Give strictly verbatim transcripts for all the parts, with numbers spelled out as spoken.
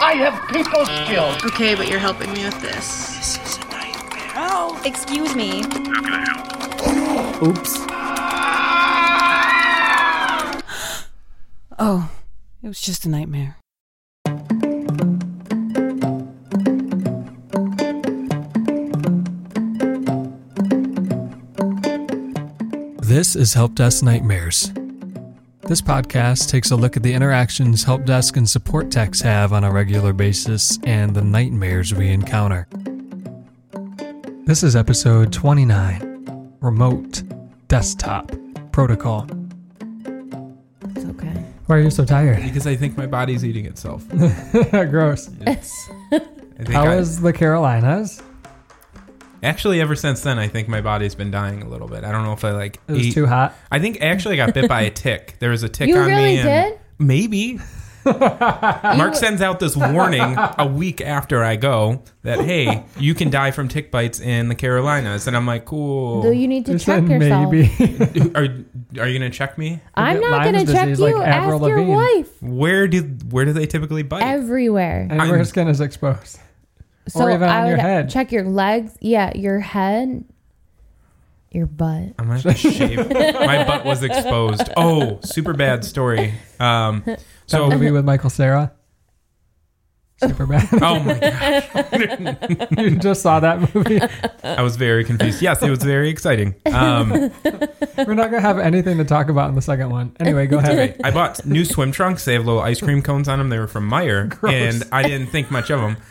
I have people skills. Okay, but you're helping me with this. This is a nightmare. Oh, excuse me. How can I help? Oops. Oh, it was just a nightmare. This is Help Desk Nightmares. This podcast takes a look at the interactions help desk and support techs have on a regular basis and the nightmares we encounter. This is episode twenty-nine, Remote Desktop Protocol. It's okay. Why are you so tired? Because I think my body's eating itself. Gross. It's, I think How I, is the Carolinas? Actually, ever since then, I think my body's been dying a little bit. I don't know if I like It was ate. too hot. I think actually I got bit by a tick. There was a tick You on really me. And did? maybe. Mark sends out this warning a week after I go that, hey, you can die from tick bites in the Carolinas. And I'm like, cool. Do you need to You check said yourself? maybe. Are, are you going to check me? I'm get not going Lyme's to check disease you. like Avril Ask your Lavigne. wife. Where did where do they typically bite? Everywhere. And where her skin is exposed. So or even I on your would head. check your legs. Yeah, your head, your butt. I'm going to have to shave. My butt was exposed. Oh, super bad story. Um, So so movie with Michael Cera. Super bad. Oh my gosh. You just saw that movie. I was very confused. Yes, it was very exciting. Um, We're not gonna have anything to talk about in the second one. Anyway, go ahead. okay, I bought new swim trunks. They have little ice cream cones on them. They were from Meijer, Gross. and I didn't think much of them.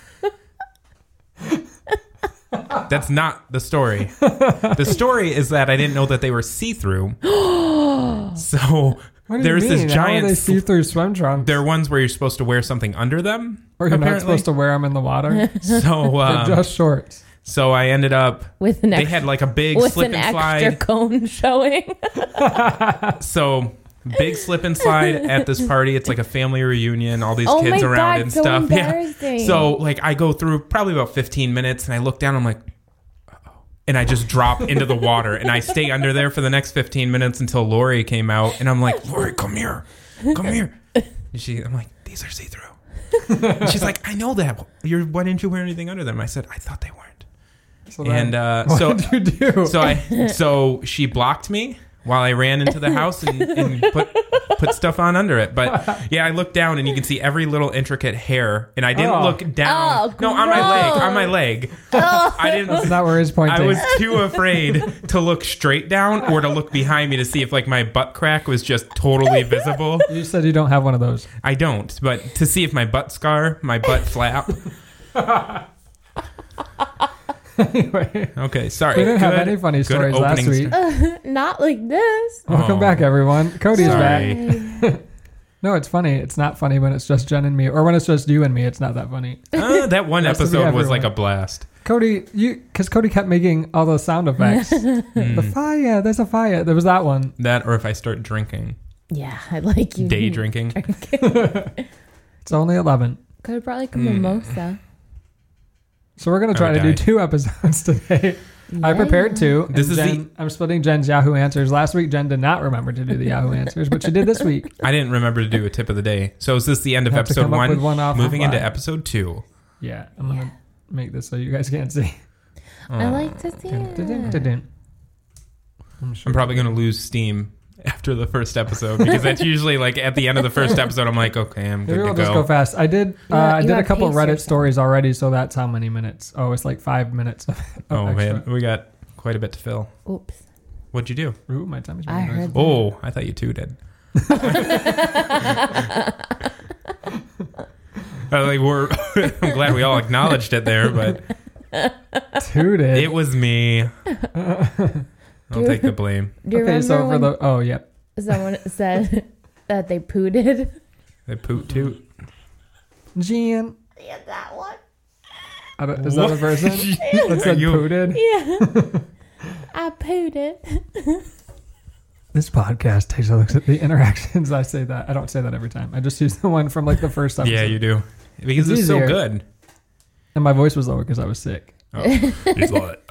That's not the story. The story is that I didn't know that they were see-through. So What do there's you mean? this How are giant. they see-through swim trunks? They're ones where you're supposed to wear something under them. Or you're not apparently. supposed to wear them in the water. So, They're um, just shorts. so I ended up. With an They extra, had like a big with slip an and extra slide. cone showing. So big slip and slide at this party. It's like a family reunion. All these Oh kids my around God, and so stuff. embarrassing. Yeah. So like I go through probably about fifteen minutes, and I look down. I'm like, uh-oh. And I just drop into the water, and I stay under there for the next fifteen minutes until Lori came out, and I'm like, Lori, come here, come here. And she, I'm like, these are see through. And she's like, I know that. You're, why didn't you wear anything under them? I said, I thought they weren't. So then, And uh, what so did you do? so I so she blocked me while I ran into the house and, and put put stuff on under it. But yeah, I looked down and you can see every little intricate hair. And I didn't Oh. look down. Oh, no, on my leg. gross. On my leg. I That's didn't. not where he's pointing. I was too afraid to look straight down or to look behind me to see if like my butt crack was just totally visible. You said you don't have one of those. I don't, but to see if my butt scar, my butt flap. Anyway, Okay, sorry. we didn't have Good- any funny good stories last opening week. st- Not like this. Welcome Oh. back, everyone. Cody's Sorry. back. No, it's funny. It's not funny when it's just Jen and me, or when it's just you and me. It's not that funny. Uh, that one Has to be episode was like everyone. a blast. Cody, you because Cody kept making all those sound effects. The fire, there's a fire. There was that one. That or if I start drinking. Yeah, I like you. Day drinking. It's only eleven, Could have brought like a Mm. mimosa. so we're gonna I try to would do die. two episodes today. I prepared two. This and is Jen, I'm splitting Jen's Yahoo Answers. Last week, Jen did not remember to do the Yahoo Answers, but she did this week. I didn't remember to do a tip of the day. So is this the end of Have to episode come up one? with one off Moving the into fly. episode two. Yeah, I'm gonna make this so you guys can't see. I like to see Dun, dun, dun, it. dun, dun. I'm, sure I'm probably going to lose steam after the first episode because that's usually like at the end of the first episode. I'm like, okay, I'm good Maybe to we'll go. just go fast. I did. Uh, You I did a gotta couple pace Reddit yourself. stories already, so that's how many minutes. Oh, it's like five minutes. Of, of oh extra. man, we got quite a bit to fill. Oops. What'd you do? Ooh, my tummy's I really noisy. heard that. Oh, I thought you two did. I was like, we're. I'm glad we all acknowledged it there, but Tooted. it was me. I'll take the blame. Do you Okay, so for remember the oh yep. when someone said that they pooted? They poot toot. Jan. Yeah, that one. I don't- Is that a What? person that Are said you- pooted? Yeah. I pooted. This podcast takes a look at the interactions. I say that. I don't say that every time. I just use the one from like the first episode. Yeah, you do. Because It's it's, so easier. good. And my voice was lower because I was sick. Oh. He's like,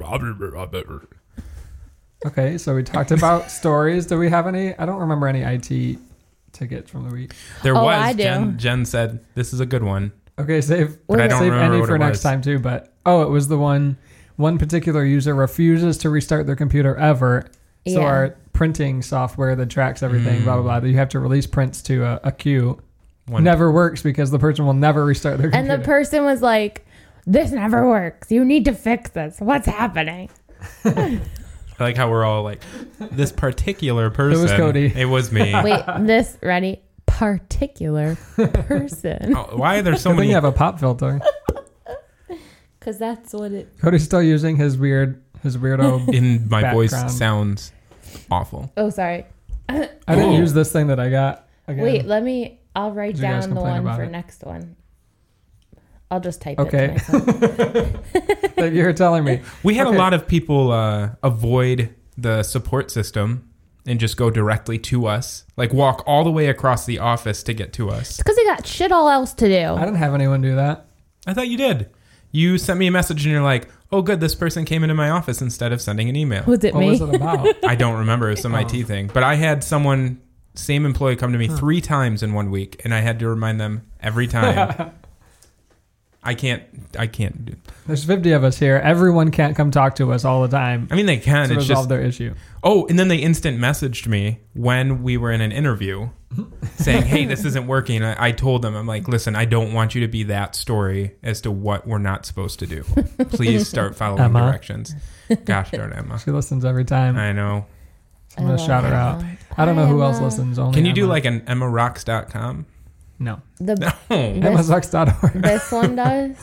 Okay, so we talked about stories. Do we have any? I don't remember any I T tickets from the week. there Oh, was. I do. Jen, Jen said, this is a good one. Okay, save, But I don't save remember any what for it next was. time too. But oh, it was the one. One particular user refuses to restart their computer ever. So Yeah. our printing software that tracks everything, blah blah blah. You have to release prints to a, a queue. One- Never works because the person will never restart their And computer. the person was like, "This never works. You need to fix this. What's happening?" I like how we're all like, this particular person. was Cody. It was me. Wait, this ready? Particular person. Oh, why are there so Good thing many? you have a pop filter. Because that's what it. Cody's still using his weird, his weirdo. In my voice Background. sounds awful. Oh, sorry. I didn't Oh. use this thing that I got. Again. Wait, let me. I'll write Did you guys down the complain one about for it? next one. I'll just type Okay. it to myself. Like you were telling me. We had Okay. a lot of people uh, avoid the support system and just go directly to us, like walk all the way across the office to get to us. It's because they got shit all else to do. I didn't have anyone do that. I thought you did. You sent me a message and you're like, oh, good, this person came into my office instead of sending an email. Was it What me? was it about? I don't remember. It was some Oh. I T thing. But I had someone, same employee, come to me three times in one week, and I had to remind them every time. I can't, I can't do There's fifty of us here. Everyone can't come talk to us all the time I mean, they can. to It's resolve just, their issue. oh, and then they instant messaged me when we were in an interview saying, hey, this isn't working. I, I told them, I'm like, listen, I don't want you to be that story as to what we're not supposed to do. Please start following Emma. directions. Gosh darn Emma. She listens every time. I know. I'm gonna I shout her love out. Emma. I don't know Hi, who else Emma. listens. Only Can you do Emma. like an emma rocks dot com? no? The No. This- Emma Sucks dot org. this one does.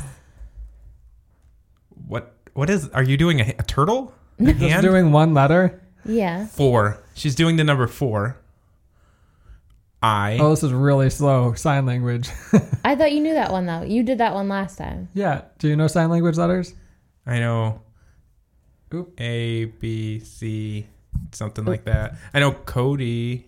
What? What is? Are you doing a, a turtle? A Just hand? doing one letter. Yeah. Four. She's doing the number four. I. Oh, this is really slow. Sign language. I thought you knew that one though. You did that one last time. Yeah. Do you know sign language letters? I know. Oop. A, B, C, something like that. I know Cody.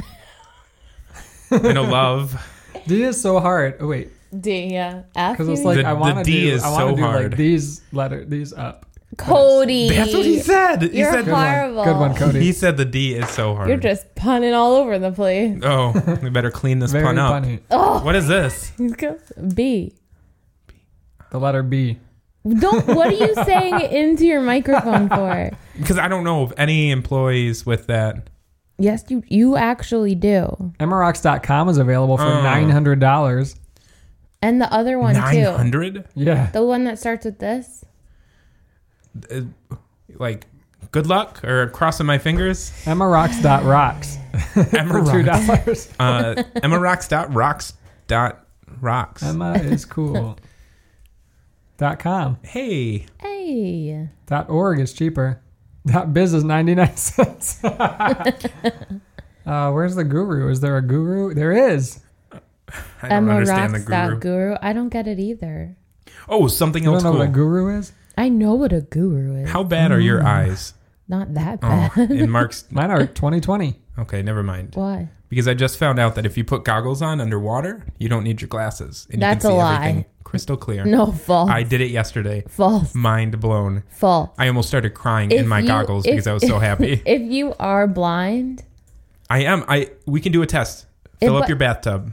I know love. D is so hard. Oh wait, D, yeah. F. because it's you like The- I the want to D do. is I want to so do hard. like these letter these up. Cody. That's what he said. He You're said Good one. horrible. Good one, Cody. he said the D is so hard. You're just punning all over the place. Oh, we better clean this Very pun up. funny. Oh, What is this? B. The letter B. Don't. What are you saying into your microphone for? Because I don't know of any employees with that. Yes, you you actually do. Emma Rocks dot com is available for Oh. nine hundred dollars. And the other one Nine too. hundred. Yeah. The one that starts with this. Uh, Like, good luck or crossing my fingers. Emma Rocks dot rocks Emma for two rocks. dollars. Uh, Emma rocks dot rocks dot rocks. Emma is cool. Dot com. Hey, Hey. Dot org is cheaper. Dot biz is ninety nine cents. uh, where's the guru? Is there a guru? There is. I don't Emma understand the Rocks dot guru. guru. I don't get it either. Oh, something You else don't know cool. what a guru is? I know what a guru is. How bad are your eyes? Not that Oh, bad. in Mark's. Mine are twenty twenty. Okay, never mind. Why? Because I just found out that if you put goggles on underwater, you don't need your glasses, and That's you a can see lie. everything crystal clear. No, false. I did it yesterday. False. Mind blown. False. I almost started crying If in my you- goggles if- because I was so happy. If you are blind, I am. I. We can do a test. Fill If- up your bathtub.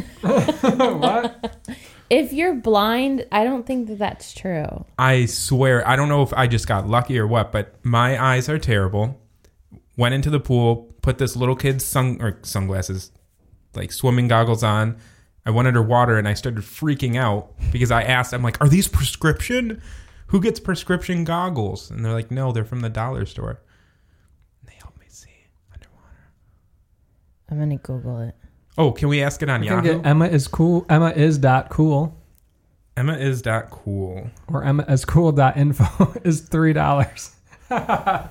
What? if you're blind, I don't think that that's true. I swear, I don't know if I just got lucky or what, but my eyes are terrible. Went into the pool, put this little kid's sun or sunglasses, like swimming goggles on. I went underwater and I started freaking out because I asked, I'm like, are these prescription? Who gets prescription goggles? And they're like, no, they're from the dollar store. And they help me see underwater. I'm gonna Google it. Oh, can we ask it on You can Yahoo? get Emma is cool. Emma is dot cool. Emma is dot cool. Or Emma is cool dot info is three dollars. um,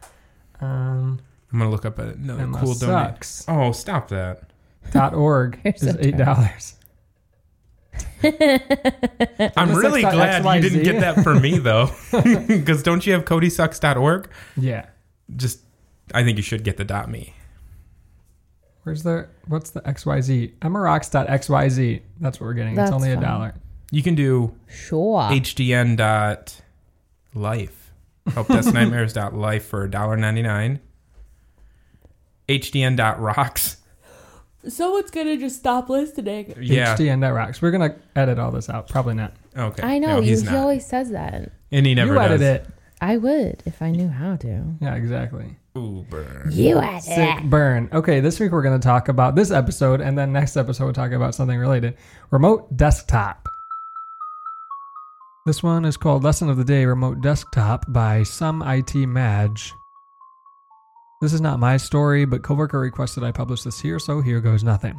I'm gonna look up another Emma cool domain. sucks. Oh, stop that. Dot org Here's is a eight dollars. I'm Emma really sucks dot glad you didn't X Y Z. get that for me though, because don't you have Cody Sucks dot org? Yeah. Just, I think you should get the dot me. Where's the what's the X Y Z? Emma Rocks dot X Y Z. That's what we're getting. That's it's only a fine. dollar. You can do Sure. H D N dot life, help desk nightmares dot life for one dollar ninety-nine. H D N dot rocks. Someone's gonna just stop listening. Yeah. H D N dot rocks. We're gonna edit all this out. Probably not. Okay. I know. No, you, he's he not. always says that. And he never you does. edit it. I would if I knew how to. Yeah, exactly. Ooh, burn. You edit. Sick burn. Okay, this week we're going to talk about this episode, and then next episode we'll talk about something related. Remote desktop. This one is called Lesson of the Day, Remote Desktop by Some I T Madge. This is not my story, but coworker requested I publish this here, so here goes nothing.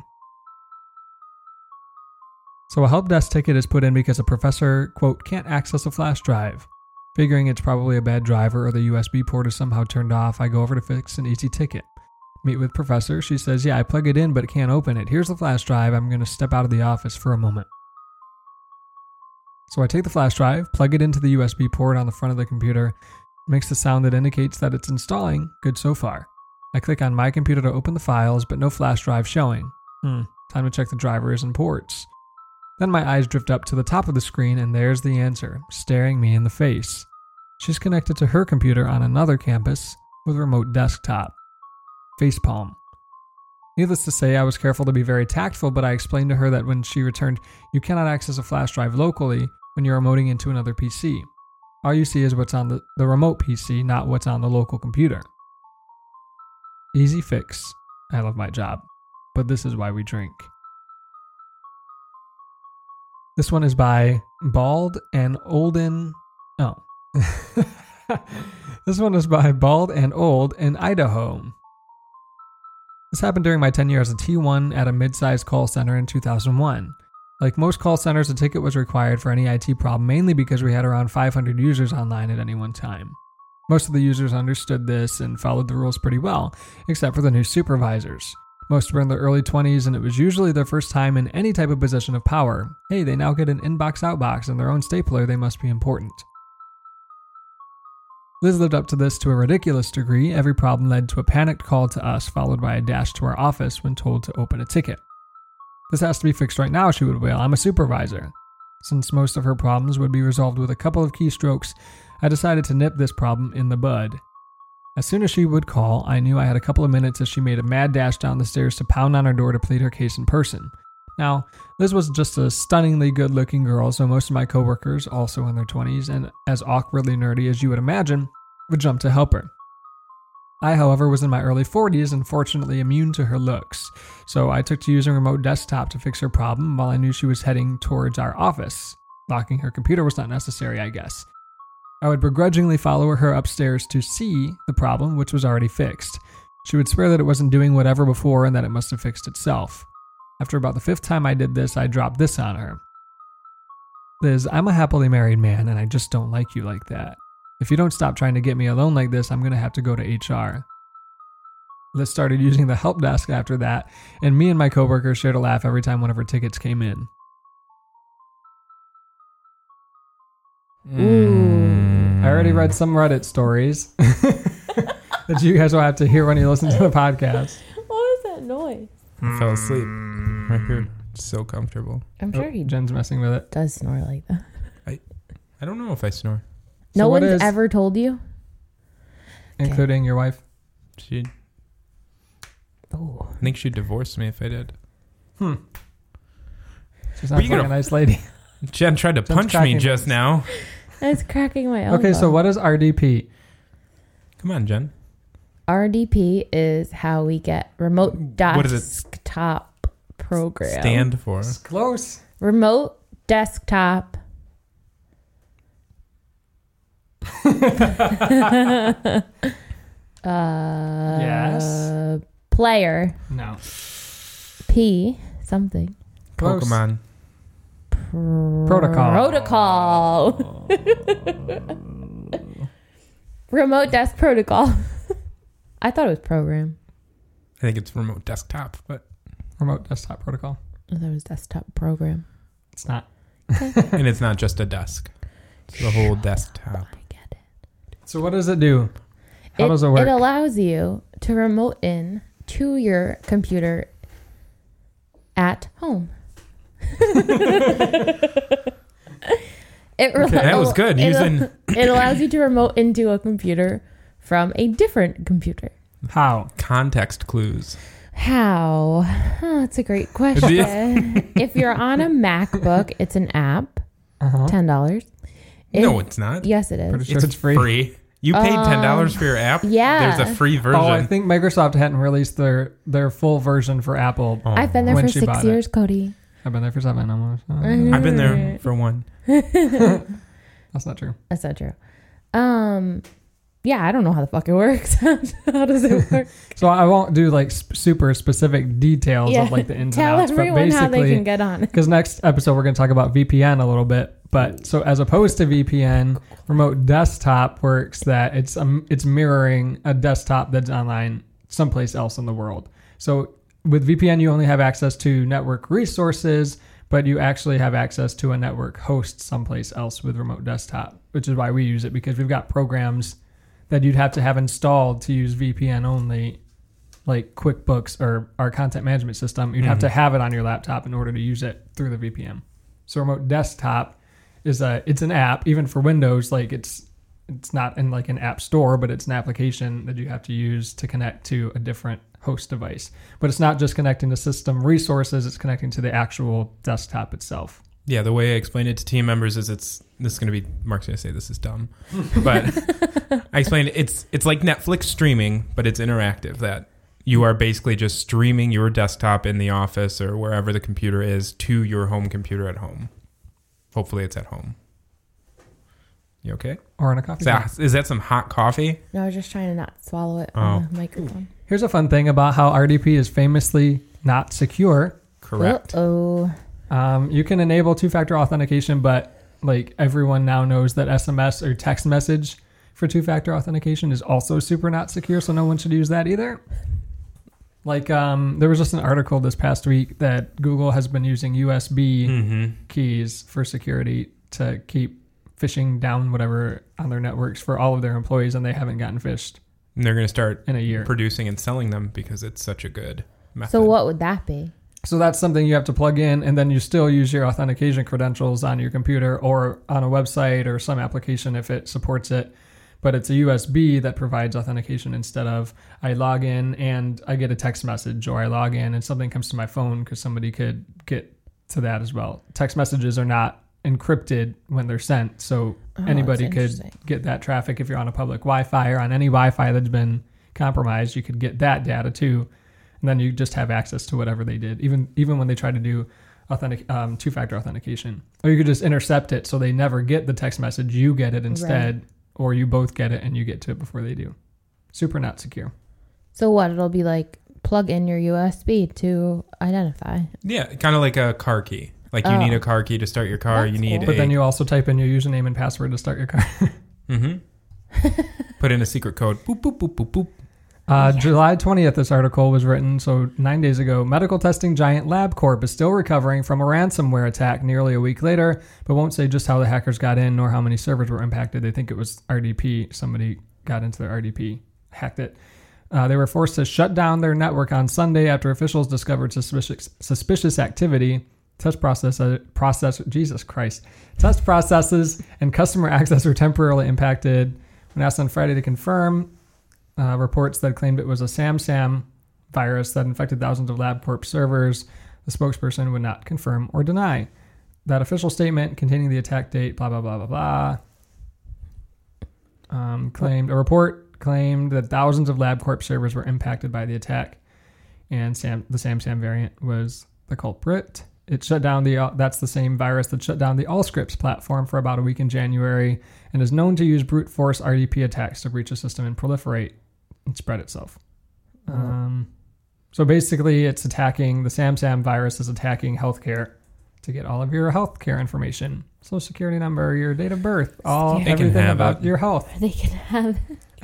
So a help desk ticket is put in because a professor, quote, can't access a flash drive. Figuring it's probably a bad driver or the U S B port is somehow turned off, I go over to fix an easy ticket. Meet with professor. She says, yeah, I plug it in, but it can't open it. Here's the flash drive. I'm going to step out of the office for a moment. So I take the flash drive, plug it into the U S B port on the front of the computer. It makes the sound that indicates that it's installing. Good so far. I click on my computer to open the files, but no flash drive showing. Hmm, time to check the drivers and ports. Then my eyes drift up to the top of the screen, and there's the answer, staring me in the face. She's connected to her computer on another campus with remote desktop. Facepalm. Needless to say, I was careful to be very tactful, but I explained to her that when she returned, you cannot access a flash drive locally when you're remoting into another P C. All you see is what's on the, the remote P C, not what's on the local computer. Easy fix. I love my job. But this is why we drink. This one is by Bald and Olden. Oh. This one is by Bald and Old in Idaho. This happened during my tenure as a T one at a mid-sized call center in two thousand one. Like most call centers, a ticket was required for any I T problem, mainly because we had around five hundred users online at any one time. Most of the users understood this and followed the rules pretty well, except for the new supervisors. Most were in their early twenties, and it was usually their first time in any type of position of power. Hey, they now get an inbox-outbox and their own stapler, they must be important. Liz lived up to this to a ridiculous degree. Every problem led to a panicked call to us, followed by a dash to our office when told to open a ticket. This has to be fixed right now, she would wail. I'm a supervisor. Since most of her problems would be resolved with a couple of keystrokes, I decided to nip this problem in the bud. As soon as she would call, I knew I had a couple of minutes as she made a mad dash down the stairs to pound on her door to plead her case in person. Now, Liz was just a stunningly good-looking girl, so most of my coworkers, also in their twenties, and as awkwardly nerdy as you would imagine, would jump to help her. I, however, was in my early forties and fortunately immune to her looks, so I took to using remote desktop to fix her problem while I knew she was heading towards our office. Locking her computer was not necessary, I guess. I would begrudgingly follow her upstairs to see the problem, which was already fixed. She would swear that it wasn't doing whatever before and that it must have fixed itself. After about the fifth time I did this, I dropped this on her. Liz, I'm a happily married man and I just don't like you like that. If you don't stop trying to get me alone like this, I'm going to have to go to H R. Liz started using the help desk after that, and me and my coworkers shared a laugh every time one of her tickets came in. Ooh. I already read some Reddit stories that you guys will have to hear when you listen to the podcast. What was that noise? I fell asleep. Right here. So comfortable. I'm sure Oh, he Jen's messing with it. does snore like that. I don't know if I snore. So No what one's is- ever told you? Including your wife. She, Oh. I think she'd divorce me if I did. Hmm. She's Were not you like gonna- a nice lady. Jen tried to Jen's punch me cracking just me. now. I was cracking my elbow. Okay, so what is R D P? Come on, Jen. R D P is how we get remote What is it? desktop program. Stand for. Close. Remote desktop. uh, Yes. Player. No. P. Something. Close. Pokemon. Protocol. Protocol. Remote desk protocol. I thought it was program. I think it's remote desktop, but Remote desktop protocol. I thought it was desktop program. It's not. and it's not just a desk. It's the whole desktop. I get it. So what does it do? How it, does it work? It allows you to remote in to your computer at home. It re- Okay, that was good. It, Using- it allows you to remote into a computer from a different computer. How? Context clues. How? Oh, that's a great question. If you're on a MacBook, it's an app. Uh-huh. ten dollars. No, it's not. Yes, it is. Pretty sure It's, it's free. free. You paid ten dollars for your app? yeah. There's a free version. Oh, I think Microsoft hadn't released their, their full version for Apple. Oh. I've been there When for she six bought it. years, Cody. I've been there for seven almost. Oh, I've been there for one. that's not true. That's not true. Um, yeah, I don't know how the fuck it works. How does it work? So I won't do like sp- super specific details Yeah. of like the ins Tell and outs, but everyone how they basically, can get on. because next episode we're going to talk about V P N a little bit. But so as opposed to V P N, remote desktop works that it's um, it's mirroring a desktop that's online someplace else in the world. So with V P N, you only have access to network resources, but you actually have access to a network host someplace else with remote desktop, which is why we use it, because we've got programs that you'd have to have installed to use V P N only, like QuickBooks or our content management system. You'd have to have it on your laptop in order to use it through the V P N. So remote desktop is a it's an app, even for Windows. Like it's it's not in like an app store, but it's an application that you have to use to connect to a different host device. But it's not just connecting to system resources; it's connecting to the actual desktop itself. Yeah, the way I explain it to team members is it's this is going to be Mark's going to say this is dumb, but I explained it's it's like Netflix streaming, but it's interactive. That you are basically just streaming your desktop in the office or wherever the computer is to your home computer at home. Hopefully, it's at home. You okay? Or in a coffee Is that, shop. is that some hot coffee? No, I was just trying to not swallow it Oh. on the microphone. Here's a fun thing about how R D P is famously not secure. Correct. Oh, Um, you can enable two-factor authentication, but like everyone now knows that S M S or text message for two-factor authentication is also super not secure, so no one should use that either. Like um, there was just an article this past week that Google has been using U S B Mm-hmm. keys for security to keep phishing down whatever on their networks for all of their employees, and they haven't gotten phished And they're going to start in a year. producing and selling them because it's such a good method. so what would that be? So that's something you have to plug in, and then you still use your authentication credentials on your computer or on a website or some application if it supports it. But it's a U S B that provides authentication instead of I log in and I get a text message, or I log in and something comes to my phone, because somebody could get to that as well. Text messages are not encrypted when they're sent, so Oh, anybody that's could interesting. get that traffic. If you're on a public Wi-Fi or on any Wi-Fi that's been compromised, you could get that data too. And then you just have access to whatever they did, even even when they try to do authentic um, two-factor authentication. Or you could just intercept it so they never get the text message. You get it instead, Right. or you both get it and you get to it before they do. Super not secure. So what? It'll be like plug in your U S B to identify. Yeah, kind of like a car key. Like you Oh. need a car key to start your car. That's you need cool. But a... then you also type in your username and password to start your car. Mm-hmm. Put in a secret code. Boop, boop, boop, boop, boop. Uh, July twentieth, this article was written, so nine days ago. Medical testing giant LabCorp is still recovering from a ransomware attack nearly a week later, but won't say just how the hackers got in nor how many servers were impacted. They think it was R D P. Somebody got into their R D P, hacked it. Uh, they were forced to shut down their network on Sunday after officials discovered suspicious, suspicious activity. Test process, uh, process, Jesus Christ. Test processes and customer access were temporarily impacted. When asked on Friday to confirm, Uh, reports that claimed it was a SamSam virus that infected thousands of LabCorp servers. The spokesperson would not confirm or deny. That official statement containing the attack date, blah, blah, blah, blah, blah, um, claimed, a report claimed that thousands of LabCorp servers were impacted by the attack, and Sam, the SamSam variant was the culprit. It shut down the, uh, that's the same virus that shut down the Allscripts platform for about a week in January and is known to use brute force R D P attacks to breach a system and proliferate and spread itself. Um, so basically, it's attacking, the SamSam virus is attacking healthcare to get all of your healthcare information. Social security number, your date of birth, all, They can everything have about it. your health. They can have.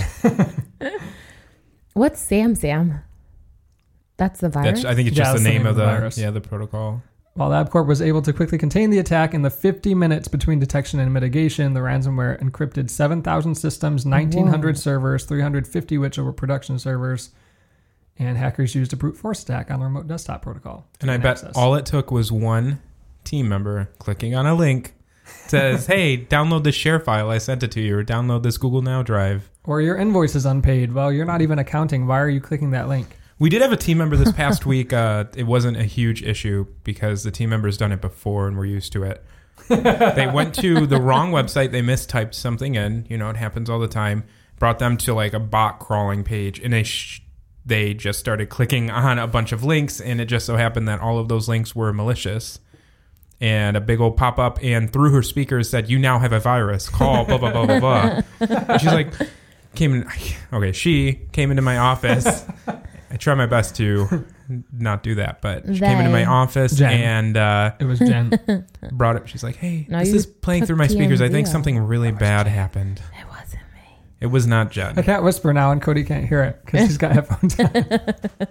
What's SamSam? That's the virus. That's, I think it's Yeah, just that's the name of the, virus. yeah, the protocol. While LabCorp was able to quickly contain the attack in the fifty minutes between detection and mitigation, the ransomware encrypted seven thousand systems, nineteen hundred Whoa. servers, three hundred fifty which were production servers, and hackers used a brute force attack on the remote desktop protocol. to And I gain bet access. all it took was one team member clicking on a link says, hey, download this share file. I sent it to you, or download this Google Now drive. Or your invoice is unpaid. Well, you're not even accounting. Why are you clicking that link? We did have a team member this past week. Uh, it wasn't a huge issue because the team member's done it before and we're used to it. They went to the wrong website. They mistyped something in. You know, it happens all the time. Brought them to like a bot crawling page, and they sh- they just started clicking on a bunch of links, and it just so happened that all of those links were malicious. And a big old pop up, and through her speakers said, "You now have a virus. Call blah blah blah blah blah." And she's like, came in. Okay, she came into my office. I try my best to not do that, but she They. came into my office Jen. and uh, It was Jen. brought it. She's like, "Hey, No, this you is playing took through my speakers. I T M Z think out. something really bad happened." It wasn't me. It was not Jen. I can't whisper now, and Cody can't hear it because he's got headphones on.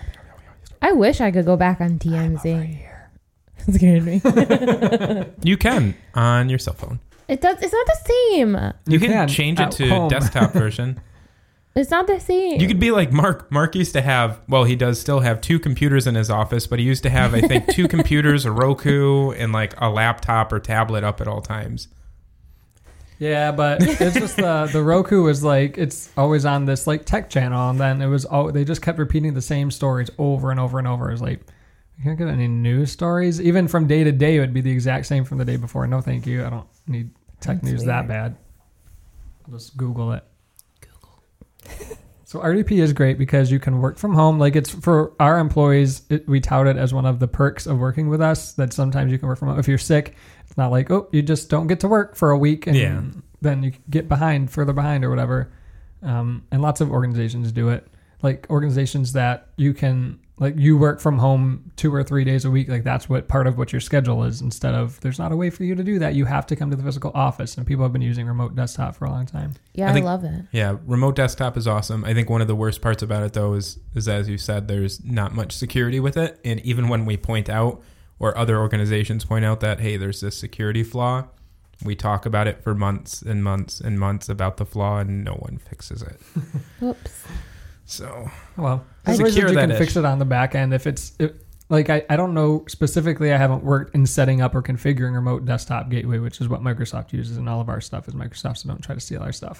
I wish I could go back on T M Z. It scared me. You can on your cell phone. It does. It's not the same. You, You can, can change it at to home. desktop version. It's not the same. You could be like Mark. Mark used to have, well, he does still have two computers in his office, but he used to have, I think, two computers, a Roku, and like a laptop or tablet up at all times. Yeah, but it's just the the Roku is like it's always on this like tech channel, and then it was all they just kept repeating the same stories over and over and over. It was like, you can't get any news stories, even from day to day. It would be the exact same from the day before. No, thank you. I don't need tech That's news that weird. bad. I'll just Google it. Google. So R D P is great because you can work from home. Like it's for our employees, it, we tout it as one of the perks of working with us. That sometimes you can work from home if you're sick. It's not like, oh, you just don't get to work for a week and Yeah. then you get behind, further behind or whatever. Um, and lots of organizations do it. Like organizations that you can, like you work from home two or three days a week. Like that's what part of what your schedule is instead of there's not a way for you to do that. You have to come to the physical office, and people have been using remote desktop for a long time. yeah, I I, think- love it. Yeah, remote desktop is awesome. I think one of the worst parts about it, though, is, is as you said, there's not much security with it. And even when we point out, or other organizations point out that, hey, there's this security flaw, we talk about it for months and months and months about the flaw, and no one fixes it. Whoops. So, Well, there's ways Secure that you that can fix ish. it on the back end. If it's if, like, I, I don't know specifically, I haven't worked in setting up or configuring remote desktop gateway, which is what Microsoft uses, and all of our stuff is Microsoft, so don't try to steal our stuff.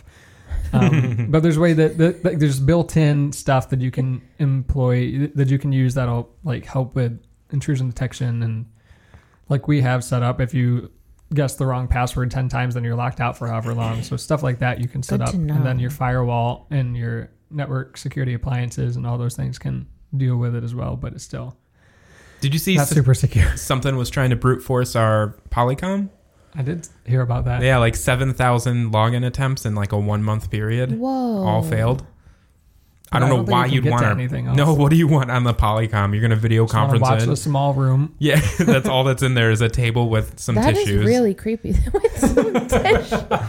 Um, but there's a way that, that, that there's built-in stuff that you can employ, that you can use that'll like help with intrusion detection. And like we have set up, if you guess the wrong password ten times, then you're locked out for however long. So stuff like that you can set Good up, to know. and then your firewall and your network security appliances and all those things can deal with it as well. But it's still did you see not s- super secure. something was trying to brute force our Polycom? I did hear about that. Yeah, like seven thousand login attempts in like a one month period. Whoa. All failed. I I don't know don't think why you can you'd get want to to. anything else. No, what do you want on the Polycom? You're going to video Just wanna conference watch in. a small room. Yeah, that's all that's in there is a table with some That tissues. is really creepy. With some tissues.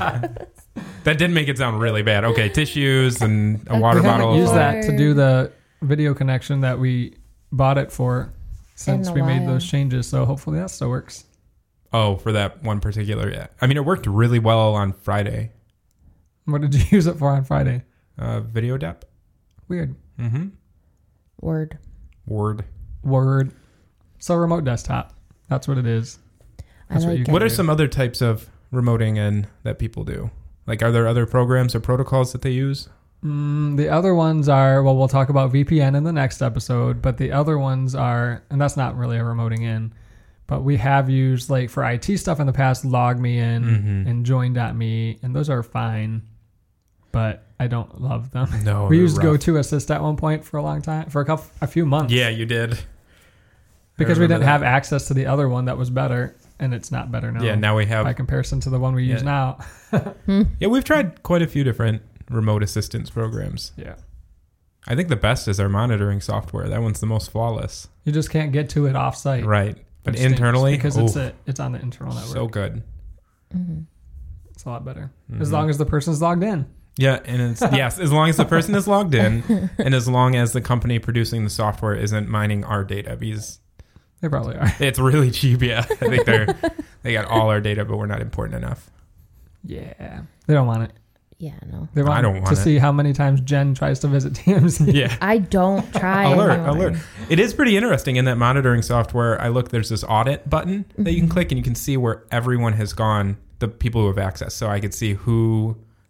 That did make it sound really bad. Okay, tissues and a Okay. water We haven't bottle. of used water. that to do the video connection that we bought it for since In a we made while. those changes. So hopefully that still works. Oh, for that one particular. Yeah, I mean it worked really well on Friday. What did you use it for on Friday? Uh, video dep. Weird. Mm-hmm. Word. Word. Word. So remote desktop. That's what it is. I That's what like you it. can What are do. some other types of remoting in that people do? Like, are there other programs or protocols that they use? Mm, the other ones are, well, we'll talk about V P N in the next episode, but the other ones are, and that's not really a remoting in, but we have used, like, for I T stuff in the past, LogMe in Mhm. and Join.me, and those are fine, but I don't love them. No, we they're used rough. GoToAssist at one point for a long time, for a couple, a few months. Yeah, you did. Because I we remember didn't that. have access to the other one that was better, and it's not better now. Yeah, now we have. by comparison to the one we use Yeah. now. Yeah, we've tried quite a few different remote assistance programs. Yeah. I think the best is our monitoring software. That one's the most flawless. You just can't get to it offsite. Right. But which stinks internally, because it's ooh, a, it's on the internal network. so good. Mm-hmm. It's a lot better. Mhm. As long as the person's logged in. Yeah, and it's yes, as long as the person is logged in, and as long as the company producing the software isn't mining our data, because They probably are. it's really cheap. Yeah, I think they're they got all our data, but we're not important enough. Yeah. They don't want it. Yeah, no. They want I don't to want it. see how many times Jen tries to visit T M Z. Yeah. I don't try Alert, anymore. alert. It is pretty interesting in that monitoring software. I look, there's this audit button that you can click and you can see where everyone has gone, the people who have access. So I could see who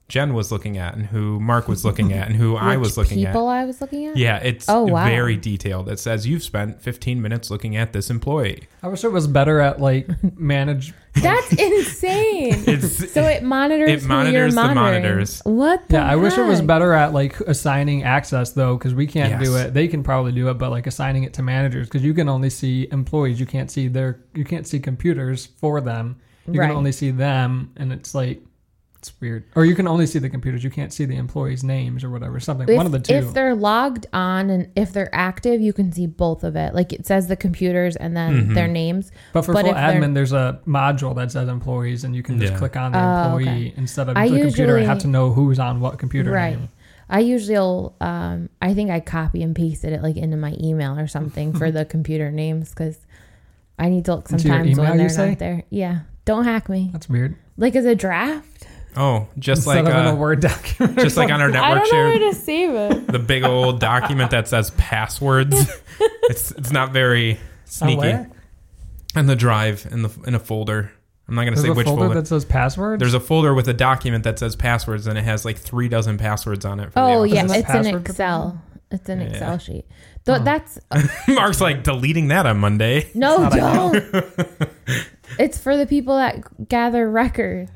Jen was looking at and who Mark was looking at and who I was looking at. People I was looking at? Yeah, it's Oh, wow. very detailed. It says you've spent fifteen minutes looking at this employee. I wish it was better at like manage. That's insane. It's So it monitors it who monitors you're the monitoring. monitors. What the Yeah, I wish it was heck? better at like assigning access though, because we can't do Yes. it. They can probably do it, but like assigning it to managers, because you can only see employees. You can't see their. You can't see computers for them. You Right. can only see them, and it's like it's weird. Or you can only see the computers. You can't see the employees' names or whatever. Something. If, one of the two. if they're logged on and if they're active, you can see both of it. Like it says the computers and then Mm-hmm. their names. But for But full if they're- admin, there's a module that says employees, and you can just Yeah. click on the Oh, employee okay. instead of I the computer and usually- have to know who's on what computer Right. name. I usually, um, I think I copy and pasted it like into my email or something for the computer names because I need to look Into your sometimes when email, they're you say? not there. Yeah, don't hack me. That's weird. Like as a draft. Oh, just Instead like of in a uh, Word document. or just like on our I network don't know share, where to save it. the big old document that says passwords. it's it's not very On sneaky. where? On the drive in the in a folder. I'm not going to There's say a which folder, folder. that says passwords. There's a folder with a document that says passwords, and it has like three dozen passwords on it. For Oh the yeah, Is it it's an password Excel. It's an Yeah. Excel sheet. Though Oh. that's Mark's like deleting that on Monday. no, not don't. It's for the people that gather records.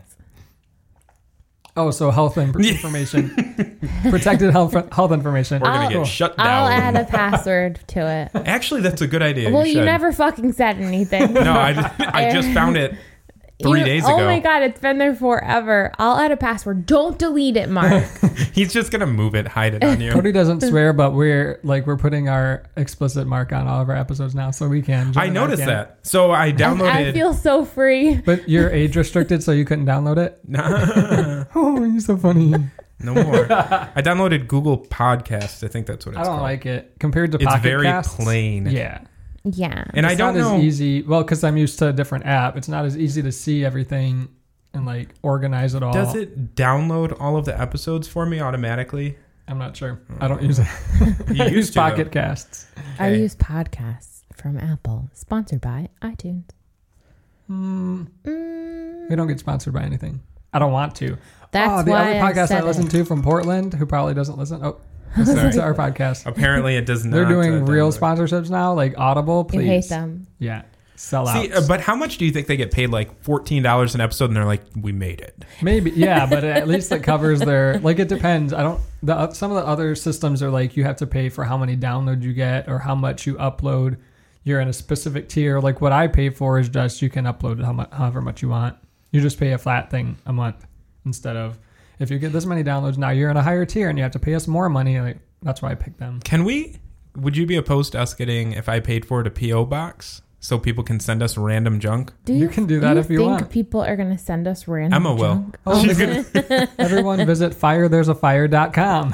Oh, so health in- information, protected health health information. We're gonna I'll- get shut down. I'll add a password to it. Actually, that's a good idea. Well, you should. never fucking said anything. No, I, I just found it three You- days oh ago. my god, it's been there forever. I'll add a password. Don't delete it, Mark. He's just gonna move it, hide it on you. Cody doesn't swear, but we're like we're putting our explicit mark on all of our episodes now, so we can. Jen I and noticed can. that. So I downloaded. I feel so free. But you're age restricted, so you couldn't download it. Oh, you're so funny. No more. I downloaded Google Podcasts. I think that's what it's I don't called. like it compared to It's Pocket very Casts, plain. Yeah, Yeah. And I it's don't not know. as easy. Well, because I'm used to a different app, it's not as easy to see everything and like organize it all. Does it download all of the episodes for me automatically? I'm not sure. I don't use it. You I use used to, Pocket though. Casts. I Okay. use podcasts from Apple, sponsored by iTunes. Mm, Mm, we don't get sponsored by anything. I don't want to. that's oh, the why other podcast I, said listen it. to from Portland, who probably doesn't listen. Oh, Sorry. listen to our podcast. Apparently, it does not. They're doing uh, real download. sponsorships now, like Audible. You Please, hate them. yeah, sell out. See, uh, but how much do you think they get paid? Like fourteen dollars an episode, and they're like, "We made it." Maybe, yeah, but at least it covers their. Like, it depends. I don't. The uh, some of the other systems are like you have to pay for how many downloads you get or how much you upload. You're in a specific tier. Like what I pay for is just you can upload how much, however much you want. You just pay a flat thing a month instead of if you get this many downloads. Now you're in a higher tier and you have to pay us more money. Like that's why I picked them. Can we? Would you be opposed to us getting, if I paid for it, a P O box so people can send us random junk? Do You can do that if you think want. people are going to send us random Emma will. junk? Oh, She's visit- everyone visit fire there's a fire dot com.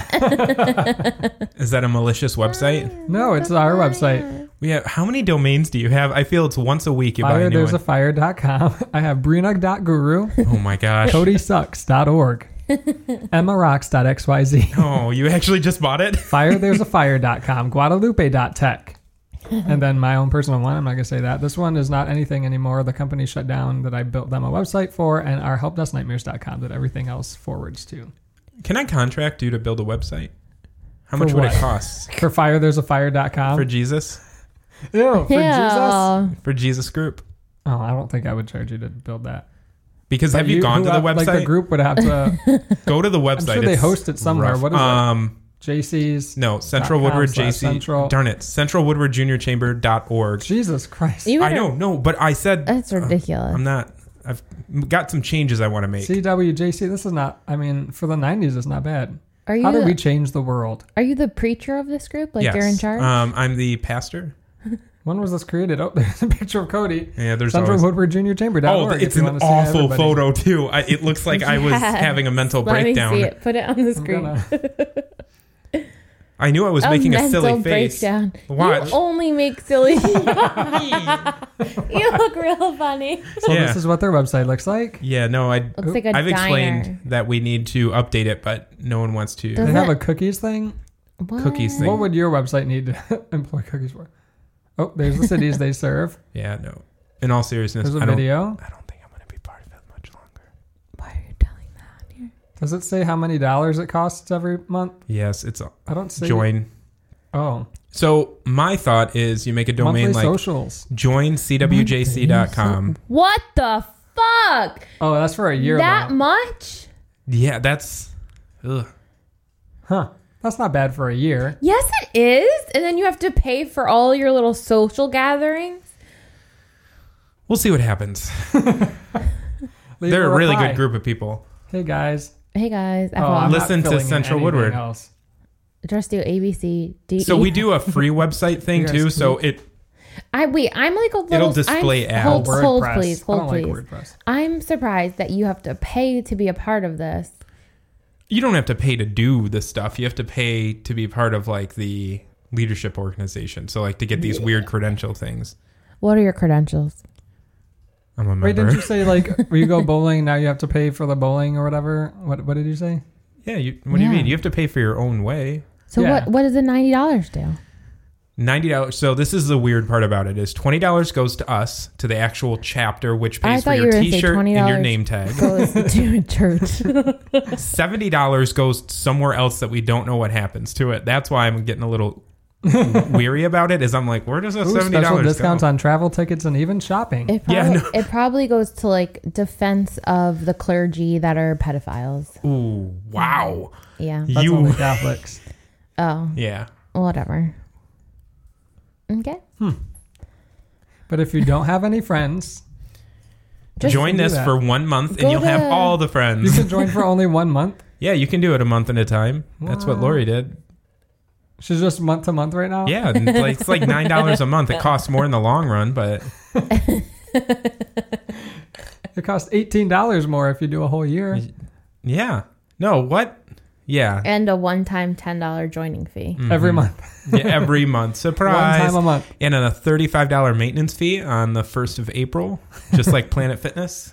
Is that a malicious website? No, it's our website. We have. How many domains do you have? I feel it's once a week you buy fire a new there's a one. fire dot com. I have brina dot guru, Oh my gosh. cody sucks dot org, emma rocks dot x y z, Oh, you actually just bought it? fire there's a fire dot com, guadalupe dot tech, and then my own personal one. I'm not gonna say that. This one is not anything anymore. The company shut down that I built them a website for, and our help desk nightmares dot com that everything else forwards to. Can I contract you to build a website? How For much would what? it cost? For fire there's a fire dot com. For Jesus? Ew, for Jesus. Yeah. For Jesus Group? Oh, I don't think I would charge you to build that. Because But have you, gone who to the have- website? Like the group would have to. Go to the website. sure they It's host it somewhere. rough. What is it? um, J C's. No, Central com Woodward slash J C. Central. Darn it. Central Woodward Junior Chamber dot org. Jesus Christ. You I better- know, no, but I said That's ridiculous. I'm not. I've got some changes I want to make. C W J C. This is not. I mean, for the nineties, it's not bad. Are you How the, did we change the world? are you the preacher of this group? Like Yes. you're in charge? Um, I'm the pastor. When was this created? Oh, there's a picture of Cody. Yeah, there's Central always. Woodward Junior Chamber dot org. Oh, if it's you an wanna see awful everybody. photo too. I, it looks like I was Yes. having a mental Let breakdown. me see it. Put it on the I'm screen. gonna- I knew I was A making a mental silly face. breakdown. Watch. You only make silly. You look real funny. so Yeah. this is what their website looks like. Yeah, no, I. Looks like a I've explained diner. that we need to update it, but no one wants to. Does They it- have a cookies thing. What? Cookies thing. What would your website need to employ cookies for? Oh, there's the cities they serve. Yeah, no. In all seriousness, There's a I don't, video. I don't think I'm going to be part of it much longer. Why are you telling that on here? Does it say how many dollars it costs every month? Yes, it's I don't see. join. Oh, So my thought is you make a domain monthly like socials. join c w j c dot com. What the fuck? Oh, that's for a year. That though. much? Yeah, that's ugh. Huh. That's not bad for a year. Yes, it is. And then you have to pay for all your little social gatherings. We'll see what happens. Leave They're a really reply. good group of people. Hey guys. Hey guys, Oh, I'm not Listen to filling in Central anything Woodward. else. just do A B C D E. So we do a free website thing You guys too. So can- it I wait. I'm like a little. It'll display I'm, ads. Hold, hold WordPress. please. I Hold don't please. like WordPress. I'm surprised that you have to pay to be a part of this. you don't have to pay to do the stuff. You have to pay to be part of like the leadership organization. So like to get these weird credential things. What are your credentials? I'm a member. Wait, didn't you say like where you go bowling now you have to pay for the bowling or whatever? What What did you say? Yeah. You, what do you Yeah. mean? You have to pay for your own way. So Yeah. what? What does the ninety dollars do? ninety dollars. So this is the weird part about it is twenty dollars goes to us, to the actual chapter, which I pays for thought you your were gonna say t-shirt and twenty your dollars name tag. goes to a church. seventy dollars goes somewhere else that we don't know what happens to it. That's why I'm getting a little weary about it is I'm like, where does that Ooh, seventy special dollars discounts go? on travel tickets and even shopping. It probably, Yeah, no. it probably goes to like defense of the clergy that are pedophiles. Ooh, wow. Yeah. That's you only Catholics. Oh, Yeah. whatever. Okay. But if you don't have any friends, Just Join do this that. for one month and Go you'll have to- all the you friends. can join for only one month. Yeah, you can do it a month at a time. That's what Wow. Lori did. She's just month to month right now. Yeah, and like, it's like nine dollars a month. It costs more in the long run, but It costs eighteen dollars more if you do a whole year. yeah. No, what? Yeah. And a one-time ten dollars joining fee. Every month. Yeah, every month. One Surprise. time a month. And a thirty-five dollars maintenance fee on the first of April, just like Planet Fitness.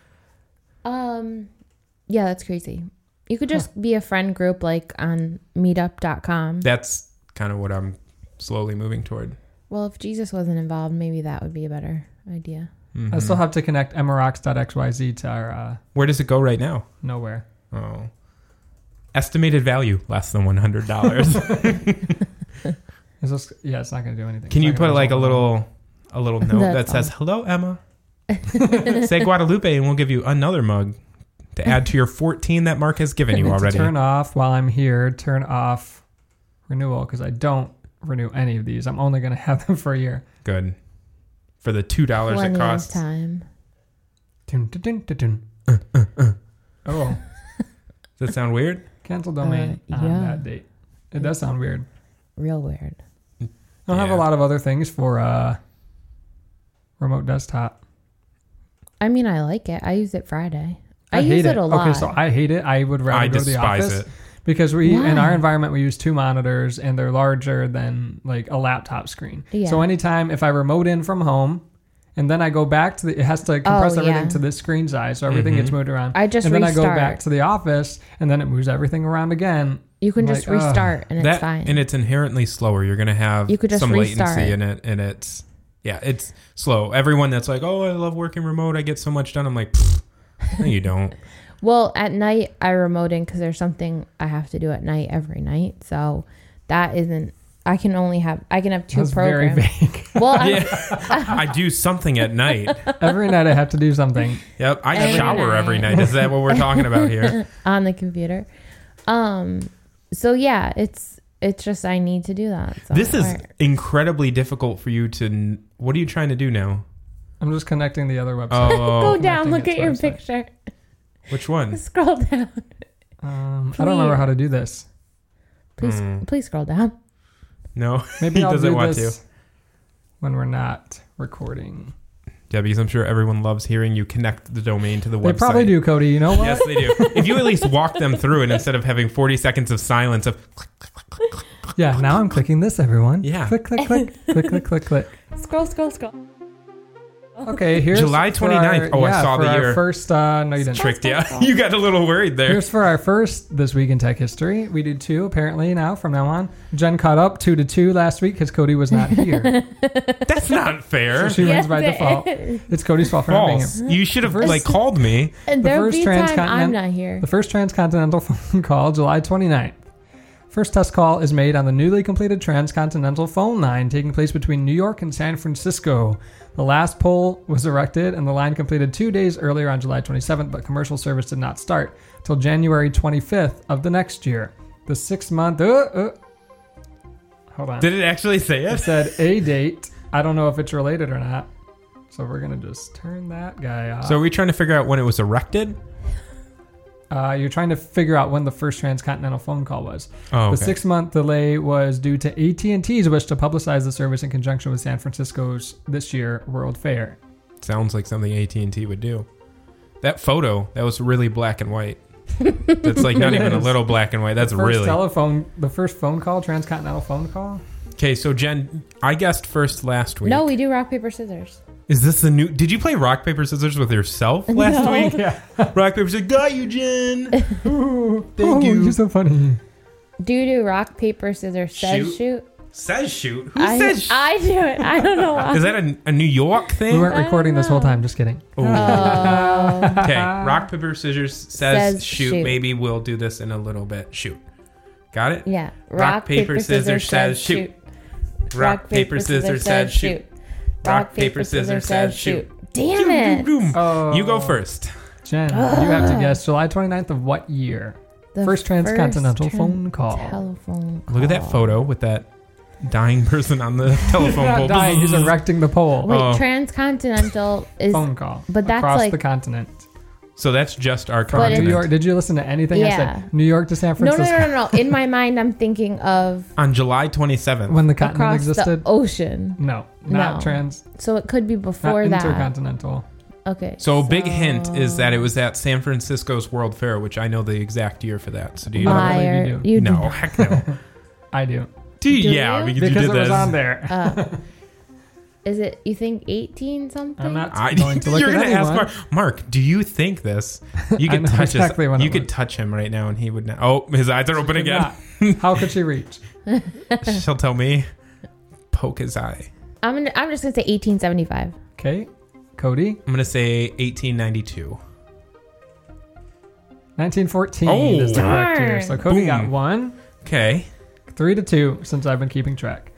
Um, yeah, that's crazy. You could just be a friend group like on meetup dot com. That's kind of what I'm slowly moving toward. Well, if Jesus wasn't involved, maybe that would be a better idea. I still have to connect emerox dot x y z to our uh, Where does it go right now? nowhere. Oh. Estimated value less than one hundred dollars. It's just, yeah, it's not going to do anything. Can It's you not put gonna like a result little a little note that That's says, "Hello, Emma." Say Guadalupe and we'll give you another mug to add to your fourteen that Mark has given in. you I need to already. turn off while I'm here. Turn off renewal because I don't renew any of these. I'm only going to have them for a year. Good. For the two dollars it Plenty of costs. time. Dun, dun, dun, dun, dun. Oh, Does that sound weird? cancel domain Uh, on yeah. that date. It does sound weird. Real weird. I don't have Yeah. a lot of other things for uh, remote desktop. I mean, I like it. I use it Friday. I, I, use hate it it. a lot. Okay, so I hate it. I would rather I go to the despise office it. because we in Why? our environment we use two monitors and they're larger than like a laptop screen. Yeah. So anytime if I remote in from home and then I go back to the, it has to compress Oh, everything yeah. to this screen size, so everything gets moved around. I just and then I go restart. back to the office and then it moves everything around again. You can I'm just like, ugh. restart and it's That fine. and it's inherently slower. You're gonna have You could just some restart. latency in it, and it's yeah, it's slow. Everyone that's like, oh, I love working remote. I get so much done. I'm like, "Pfft, no, you don't. Well, at night I remote in because there's something I have to do at night every night. So that isn't. I can only have. I can have two That's very programs. vague. Well, I'm, Yeah, I do something at night. Every night I have to do something. Yep, I Every shower night. every night. Is that what we're talking about here? on the computer. Um. So yeah, it's it's just I need to do that. So, This is alright. incredibly difficult for you to. n- What are you trying to do now? I'm just connecting the other website. Oh, Go down. connecting Look it at to your website. picture. which one? Scroll down. Um, I don't remember how to do this. Please, Hmm. please scroll down. No, Maybe he I'll doesn't do want this to. when we're not recording. Yeah, because I'm sure everyone loves hearing you connect the domain to the They website. probably do, Cody. You know what? Yes, they do. If you at least walk them through it instead of having forty seconds of silence of Yeah, now I'm clicking this, everyone. Yeah. Click, click, click, click, click, click, click. Scroll, scroll, scroll. Okay, here's July for our- twenty-ninth. Oh, I yeah, saw for the our year. First, uh, no, you didn't. Tricked you. You got a little worried there. Here's for our first This Week in Tech History. We did two, apparently, now, from now on. Jen caught up two to two last week because Cody was not here. That's not fair. So she wins Yes, by it default. is. It's Cody's fault for not being False. here. You should have First- like called me. And The there'll first be time transcontinent- I'm not here. The first transcontinental phone call, July twenty-ninth. First test call is made on the newly completed transcontinental phone line taking place between New York and San Francisco. The last pole was erected and the line completed two days earlier on July twenty-seventh, but commercial service did not start till January twenty-fifth of the next year. The six-month... Uh, uh, hold on. Did it actually say It it? said a date. I don't know if it's related or not. So we're going to just turn that guy off. So are we trying to figure out when it was erected? Uh, you're trying to figure out when the first transcontinental phone call was. Oh, okay. The six-month delay was due to A T and T's wish to publicize the service in conjunction with San Francisco's this year World Fair. Sounds like something A T and T would do. That photo, that was really black and white. That's like not even a little black and white. That's First really... telephone, the first phone call, transcontinental phone call. Okay, so Jen, I guessed first last week. No, we do rock, paper, scissors. Is this the new... Did you play rock, paper, scissors with yourself last No. week? Yeah. Rock, paper, scissors. Got you, Jen. Ooh, Thank oh, you. You're so funny. Do you do rock, paper, scissors, says Shoot. shoot? Says shoot. Who I, says shoot? I do it. I don't know why. Is that a, a New York thing? We weren't I recording don't this whole know. time. Just kidding. Oh. Okay, rock, paper, scissors says, Says shoot. shoot. Maybe we'll do this in a little bit. Shoot. Got it? Yeah. Rock, paper, scissors, says shoot. Rock, paper, scissors, says shoot. Rock, paper, scissors, says shoot. Damn it. Oh. You go first. Jen, you have to guess July twenty-ninth of what year? The First transcontinental first phone call. Telephone Look at that call. photo with that dying person on the telephone Not pole. dying, he's erecting the pole. Wait, Oh. transcontinental is Phone call. but that's across like- the continent. So that's just our From But continent. New York. Did you listen to anything I Yeah. said? New York to San no, no, Francisco. no, no, no. In my mind, I'm thinking of On July twenty-seventh. When the continent across existed? the ocean. No, not No. trans, So it could be not before that. intercontinental. Okay. So a big hint is that it was at San Francisco's World Fair, which I know the exact year for that. So do you I know? don't believe Liar. you do. You No, do. heck no. I do. Do you? Do yeah, you? because, Because you it did was this. on there. Uh, is it? You think eighteen something? I'm not I, going to look you're at gonna ask anyone. Mark. Mark, do you think this? You I could know touch exactly his, what You it could was. touch him right now, and he would not. Oh, his eyes are open again. Not. How could she reach? She'll tell me. Poke his eye. I'm gonna, I'm just gonna say eighteen seventy-five. Okay, Cody, I'm gonna say eighteen ninety-two. nineteen fourteen Oh. is the correct year. So Cody Boom. got one, Okay. three to two since I've been keeping track.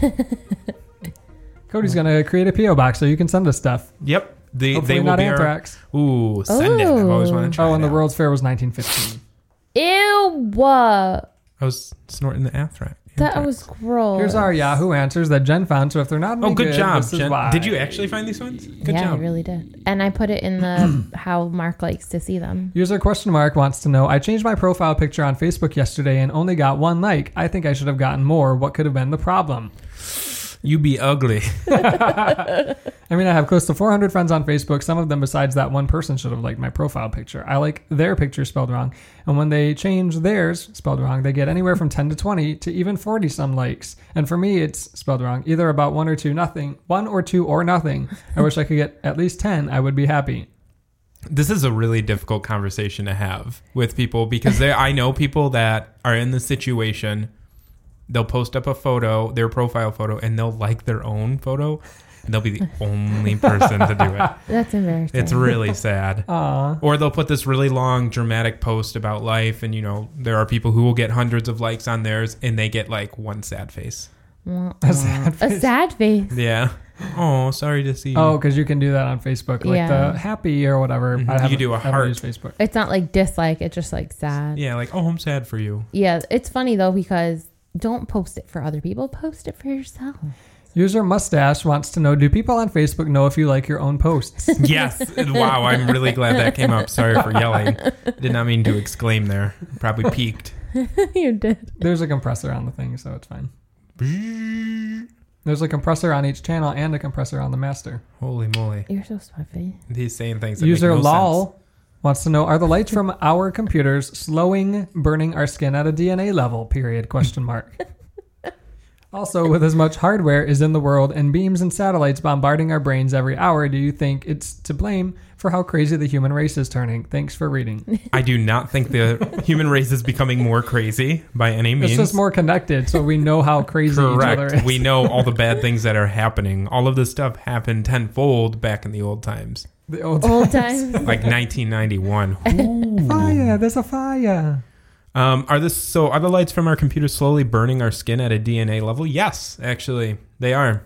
Cody's gonna create a P O box so you can send us stuff. Yep. They Hopefully they will not be our, anthrax. Ooh, send it. I've always wanted to try. Oh, and it the out. World's Fair was nineteen fifteen. Ew! What? I was snorting the anthrax. That anthrax. was gross. Here's our Yahoo answers that Jen found. So if they're not any Oh, good job, this is Jen. why. Did you actually find these ones? Good yeah, job. I really did. And I put it in the how Mark likes to see them. User question mark wants to know, I changed my profile picture on Facebook yesterday and only got one like. I think I should have gotten more. What could have been the problem? You be ugly. I mean, I have close to four hundred friends on Facebook. Some of them besides that one person should have liked my profile picture. I like their picture spelled wrong. And when they change theirs spelled wrong, they get anywhere from ten to twenty to even forty some likes. And for me, it's spelled wrong. Either about one or two, nothing. One or two or nothing. I wish I could get at least ten. I would be happy. This is a really difficult conversation to have with people because they, I know people that are in this situation. They'll post up a photo, their profile photo, and they'll like their own photo. And they'll be the only person to do it. That's embarrassing. It's really sad. Aw. Or they'll put this really long, dramatic post about life. And, you know, there are people who will get hundreds of likes on theirs and they get like one sad face. A sad a face. sad face. Yeah. Oh, sorry to see. Oh, because you can do that on Facebook. Like Yeah. the happy or whatever. Mhm. I You haven't do a ever heart. used Facebook. It's not like dislike. It's just like sad. Yeah, like, oh, I'm sad for you. Yeah, it's funny though because don't post it for other people. Post it for yourself. User Mustache wants to know, do people on Facebook know if you like your own posts? Yes. Wow, I'm really glad that came up. Sorry for yelling. Did not mean to exclaim there. Probably peaked. You did. There's a compressor on the thing, so it's fine. There's a compressor on each channel and a compressor on the master. Holy moly. You're so sweaty. He's saying things that User make no Lol sense. wants to know, are the lights from our computers slowing burning our skin at a D N A level? Period. Question mark. Also, with as much hardware is in the world and beams and satellites bombarding our brains every hour, do you think it's to blame for how crazy the human race is turning? Thanks for reading. I do not think the human race is becoming more crazy by any means. It's just more connected, so we know how crazy each other Correct. is. We know all the bad things that are happening. All of this stuff happened tenfold back in the old times. The old, Old times. Like nineteen ninety-one. fire, there's a fire. Um, are this so? Are the lights from our computer slowly burning our skin at a D N A level? Yes, actually, they are.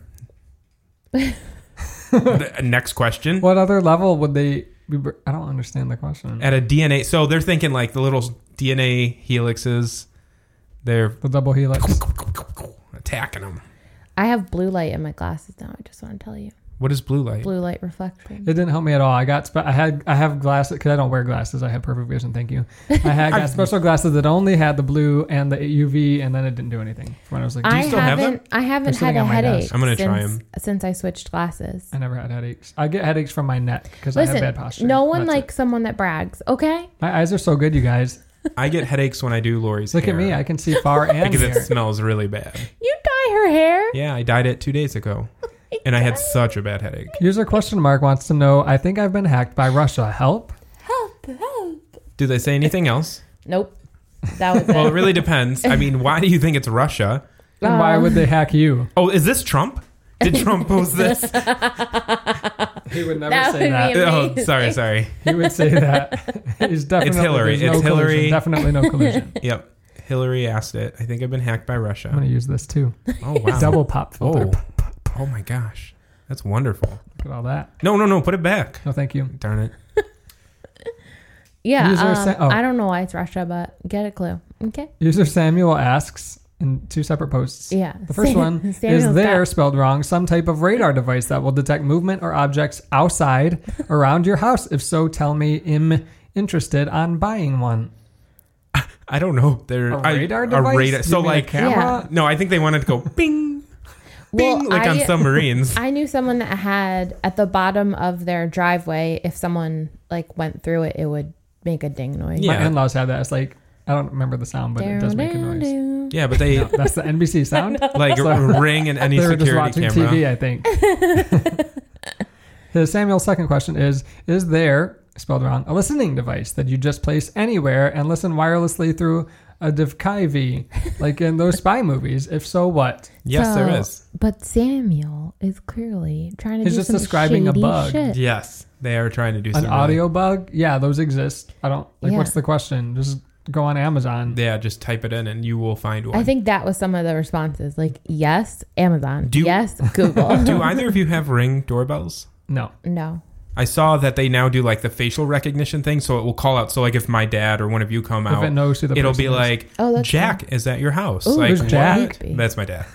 The next question. What other level would they be? bur- I don't understand the question. At a D N A, so they're thinking like the little D N A helixes. They're The double helix. attacking them. I have blue light in my glasses now. I just want to tell you. What is blue light? Blue light reflection. It didn't help me at all. I got, spe- I had, I have glasses because I don't wear glasses. I have perfect vision. Thank you. I had got special glasses that only had the blue and the U V, and then it didn't do anything. When I was like, I still have haven't. them? I They're haven't sitting had a on my headache. desk. I'm gonna since, try 'em. since I switched glasses. I never had headaches. I get headaches from my neck because I have Listen, bad posture. no one That's likes it. someone that brags. Okay. My eyes are so good, you guys. I get headaches when I do Lori's Look hair. at me. I can see far and because near. it smells really bad. You dye her hair. Yeah, I dyed it two days ago, and I had such a bad headache. User question mark wants to know, I think I've been hacked by Russia. Help? Help! Help! Do they say anything else? Nope. That was it. Well, it really depends. I mean, why do you think it's Russia? And why would they hack you? Oh, is this Trump? Did Trump post this? He would never That say would that. be Oh, amazing. sorry, sorry. He would say that. He's definitely Hillary. there's It's no Hillary. collusion. Definitely no collusion. Yep. Hillary asked it. I think I've been hacked by I'm Russia. gonna use this too. Oh, wow. Double pop filter. Oh. Oh, my gosh. That's wonderful. Look at all that. No, no, no. Put it back. No, thank you. Darn it. Yeah. User Um, sa- oh. I don't know why it's Russia, but get a clue. Okay. User Samuel asks in two separate posts. Yeah. The first Sam- one Samuel's is there got- spelled wrong some type of radar device that will detect movement or objects outside around your house. If so, tell me. I'm interested on buying one. I don't know. They're A I- radar a device? radar. You So, mean a like, camera? no, I think they wanted to go bing, Well, bing, like on I- submarines. I knew someone that had at the bottom of their driveway, if someone like went through it, it would make a ding noise. Yeah. My in-laws had that. It's like, I don't remember the sound, but it does make a noise. Down, Yeah, but they That's the N B C sound. like ring and any They were just security watching camera. T V, I think. His Samuel's second question is, is there, spelled wrong, a listening device that you just place anywhere and listen wirelessly through a device, like in those spy movies? If so, what? Yes, So- there is. But Samuel is clearly trying to He's do just some describing a shady bug. shit. Yes, they are trying to do An some really- audio bug? Yeah, those exist. I don't, like, Yeah. what's the question? Just go on Amazon. Yeah, just type it in and you will find one. I think that was some of the responses. Like, yes, Amazon. Do- yes, Google. Do either of you have Ring doorbells? No. No. I saw that they now do like the facial recognition thing, so it will call out. So like if my dad or one of you come If out, it knows who the it'll person be is. like, Oh, that's Jack is at your house. Ooh, like, Who's what? Jack? That's my dad.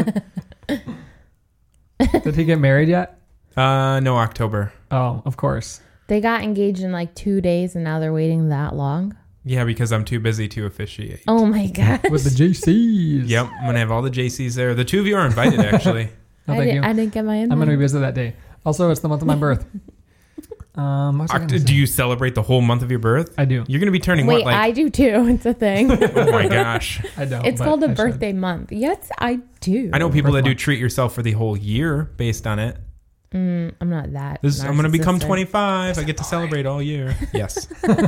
Did he get married yet? uh, no, October. Oh, of course. They got engaged in like two days and now they're waiting that long. Yeah, because I'm too busy to officiate. Oh my God. With the J Cs. Yep, I'm gonna have all the J Cs there. The two of you are invited, actually. No, I, thank did, you. I didn't get my invite. I'm going to be busy that day. Also, it's the month of my birth. Um, what's I gonna Oct- say? do you celebrate the whole month of your birth? I do. You're gonna be turning Wait, what? Like, I do too. It's a thing. oh my gosh! I don't. It's but called a I should. birthday month. Yes, I do. I know people that do month. treat yourself for the whole year based on it. Mm, I'm not that. This, I'm gonna become narcissistic. twenty-five. I get to celebrate all year. Yes.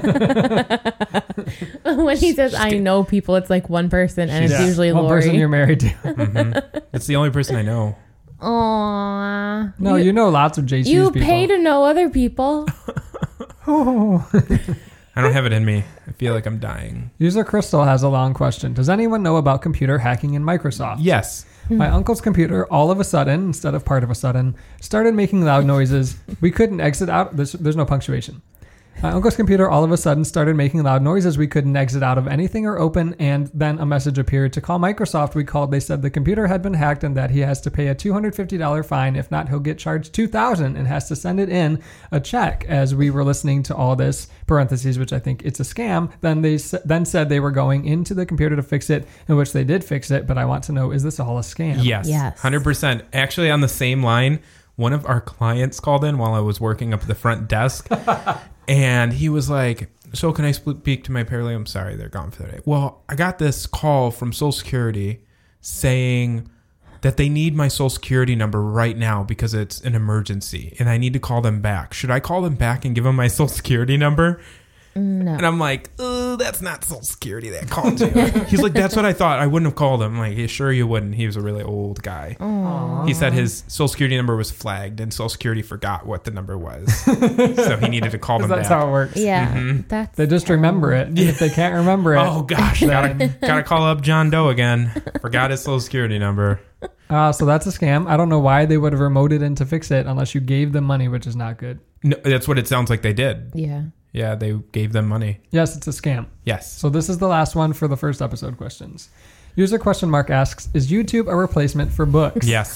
When he says, "I know people," it's like one person, and it's Yeah. usually One person you're Lori. married to. hmm It's the only person I know. Aww. No, you, know lots of J Cs You people. pay to know other people. Oh. I don't have it in me. I feel like I'm dying. User Crystal has a long question. Does anyone know about computer hacking in Microsoft? Yes. My uncle's computer, all of a sudden, instead of part of a sudden, started making loud noises. We couldn't exit out. There's, there's no punctuation. My uncle's computer all of a sudden started making loud noises. We couldn't exit out of anything or open, and then a message appeared to call Microsoft. We called. They said the computer had been hacked and that he has to pay a two hundred fifty dollars fine. If not, he'll get charged two thousand dollars and has to send it in a check. As we were listening to all this, parentheses, which I think it's a scam, then they s- then said they were going into the computer to fix it, in which they did fix it. But I want to know, is this all a scam? Yes. Yes. one hundred percent. Actually, on the same line, one of our clients called in while I was working up at the front desk. And he was like, so can I speak to my paralegal? I'm sorry, they're gone for the day. Well, I got this call from Social Security saying that they need my social security number right now because it's an emergency and I need to call them back. Should I call them back and give them my social security number? No. And I'm like, oh, that's not social security that called you. He's like, that's what I thought. I wouldn't have called him. I'm like, yeah, sure you wouldn't. He was a really old guy. Aww. He said his social security number was flagged and social security forgot what the number was. So he needed to call them That's back. how it works. Yeah, Mhm. that's They just remember it. And if they can't remember it, Oh gosh, gotta, gotta call up John Doe again. Forgot his social security number. uh, so that's a scam. I don't know why they would have remoted in to fix it unless you gave them money, which is not good. No, that's what it sounds like they did. yeah. Yeah, they gave them money. Yes, it's a scam. Yes. So this is the last one for the first episode questions. User question mark asks, is YouTube a replacement for books? Yes.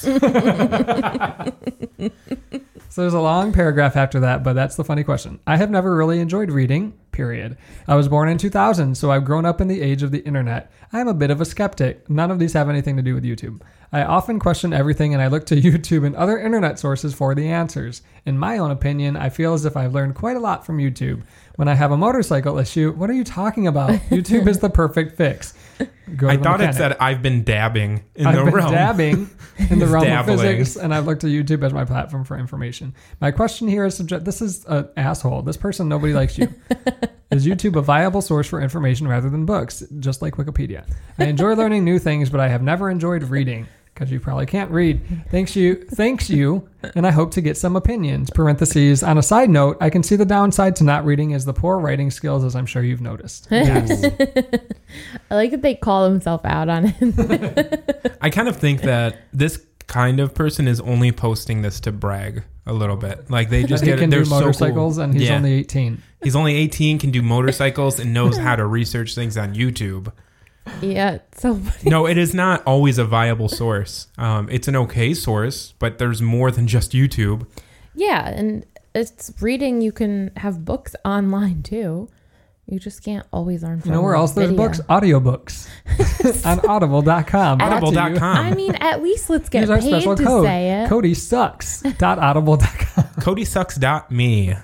So there's a long paragraph after that, but that's the funny question. I have never really enjoyed reading, period. I was born in two thousand, so I've grown up in the age of the internet. I am a bit of a skeptic. None of these have anything to do with YouTube. I often question everything and I look to YouTube and other internet sources for the answers. In my own opinion, I feel as if I've learned quite a lot from YouTube. When I have a motorcycle issue, what are you talking about? YouTube is the perfect fix. Go to I the thought it mechanic. said I've been dabbing in I've the been realm. dabbing in the He's realm dabbling. of physics, and I've looked to YouTube as my platform for information. My question here is: subject. This is an asshole. This person, nobody likes you. Is YouTube a viable source for information rather than books, just like Wikipedia? I enjoy learning new things, but I have never enjoyed reading. Because you probably can't read. Thanks you, thanks you, and I hope to get some opinions. Parentheses. On a side note, I can see the downside to not reading is the poor writing skills, as I'm sure you've noticed. Yes. I like that they call themselves out on it. I kind of think that this kind of person is only posting this to brag a little bit. Like they just That he get can they're do motorcycles, so cool. and he's Yeah. only eighteen. He's only eighteen, can do motorcycles, and knows how to research things on YouTube. Yeah, it's so funny. No, it is not always a viable source. Um, it's an okay source, but there's more than just YouTube. Yeah, and it's reading. You can have books online too. You just can't always learn from You know where else there's video. books? Audiobooks. On audible dot com. Audible dot com. I mean, at least let's get Use our paid special to code. say it. Cody sucks dot audible dot com. Cody sucks dot me.